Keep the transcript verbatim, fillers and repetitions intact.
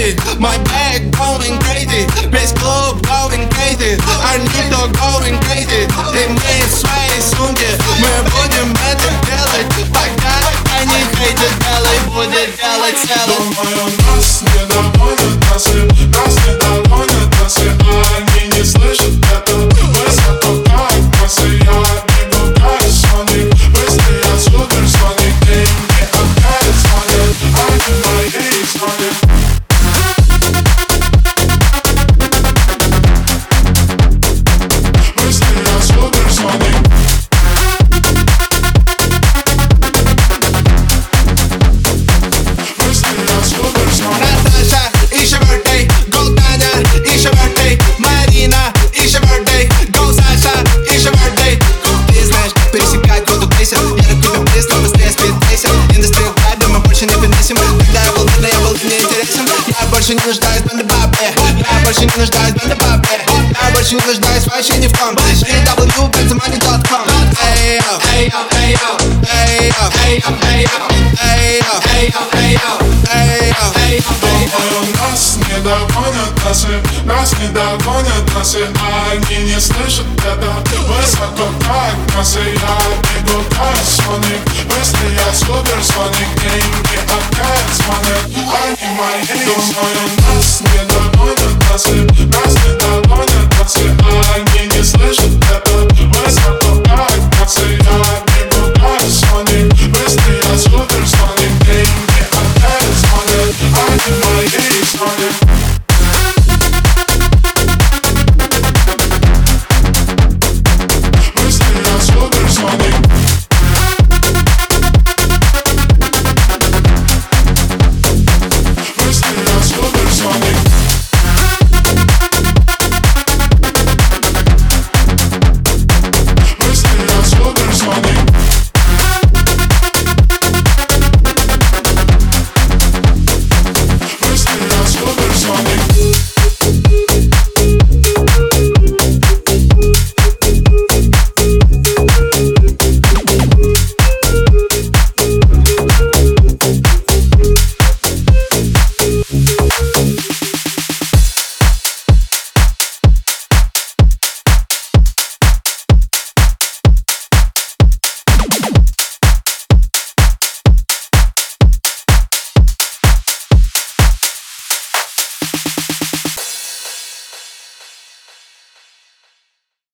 crazy, my bag going crazy, весь клуб going crazy, Арнито going crazy. Ты мне свои сумки, мы будем это делать, пока они хейтят, делай, будет делать целым. Думаю, нас не догонят, нас и нас не догонят, нас и они не слышат это. Высоко как массы, я бегу как Соник, быстрее я суперсоник, деньги опять звонят, они мои звонят. Я больше не нуждаюсь в бабе, я больше не нуждаюсь в бабе, я больше не нуждаюсь вообще ни в ком. эй дабл ю бензомани точка ком. Эй йо, эй йо, эй йо, эй йо, эй йо, эй йо, эй йо, эй йо, эй йо, эй йо, эй йо. Думаю, нас не догонят, нас и нас не догонят, нас и они не слышат это. Высоко как массы, я бегу как Соник, быстрее я суперсоник, деньги опять звонят, они мои. Думаю, нас не догонят, нас и